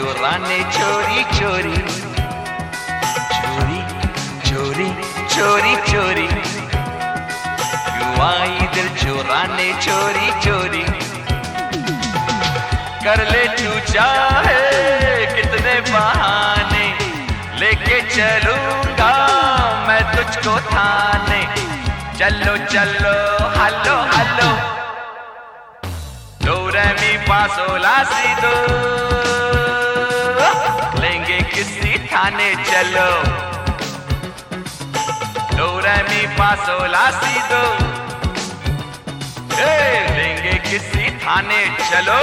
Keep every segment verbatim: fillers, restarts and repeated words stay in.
चुराने चोरी चोरी चोरी चोरी चोरी चोरी क्यों आई दिल चुराने चोरी चोरी। कर ले तू चाहे कितने बहाने, लेके चलूंगा मैं तुझको थाने। चलो चलो हलो हलो दो रे मी फा sol ला सी दो, लेंगे किसी थाने। चलो दो रे मी फा sol ला सी दो, लेंगे किसी थाने। चलो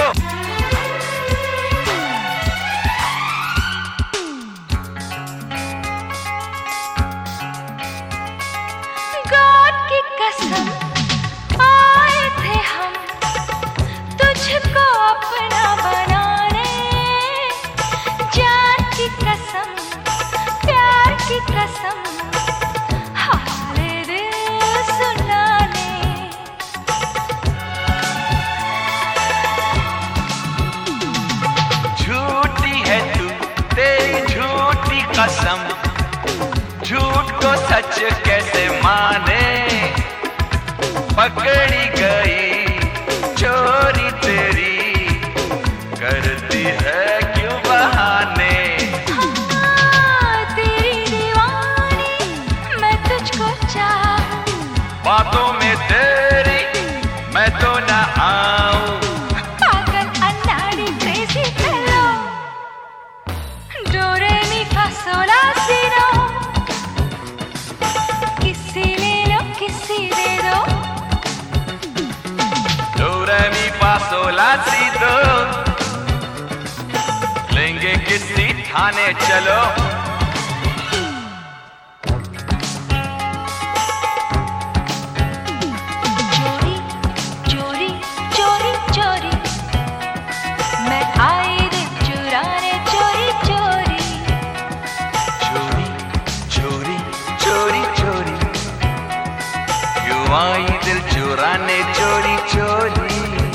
कसम आए थे हम तुझको अपना बनाने, जान की कसम प्यार की कसम हमारे दिल सुनाने। झूठी है तू तेरी झूठी कसम, झूठ को सच कैसे माने। पकड़ी गई चोरी तेरी, करती है क्यों बहाने। हाँ, तेरी दीवानी मैं तुझको चाहूं, बातों में तेरी मैं तो न आऊं। पागल अन्नाड़ी क्रेजी फेलो डो रे मी फा sol ला सी दो, किसी ले लो किसी दे दो। sol ला सी दो, लेंगे किसी थाने। चलो चोरी चोरी चोरी चोरी मैं आई दिल चुराने चोरी चोरी चोरी चोरी चोरी चोरी क्यों आई दिल चुराने चोरी चोरी।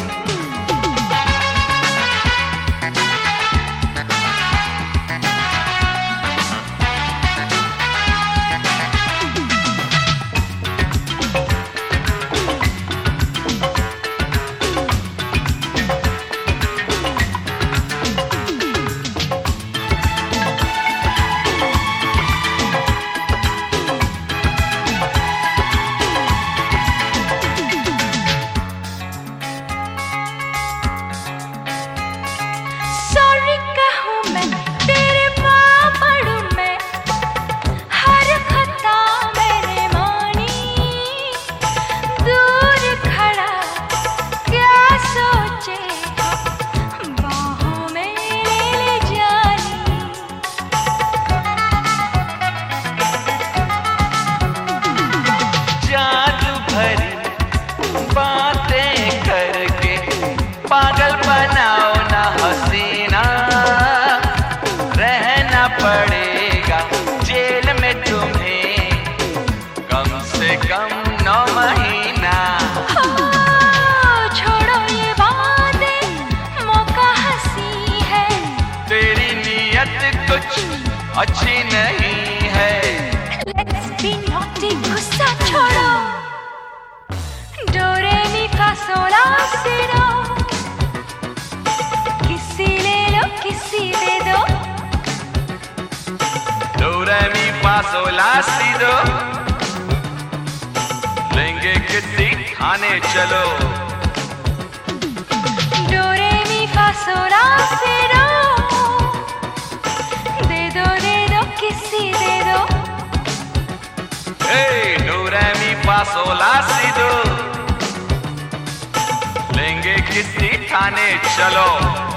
पागल बनाओ ना हसीना, रहना पड़ेगा जेल में तुम्हें कम से कम नौ महीना। छोड़ो ये बातें मौका हंसी है, तेरी नीयत कुछ अच्छी नहीं है। Let's be naughty, गुस्सा छोड़ो डो रे मी फा sol ला सी दो, किसी ले लो किसी दे दो। दो रे मी फा sol ला सी दो, लेंगे किसी थाने। चलो डो रे मी फा sol ला सी दो, दे दो दे दो किसी दे दो। डो रे मी फा sol ला सी दो, लेंगे किसी थाने। चलो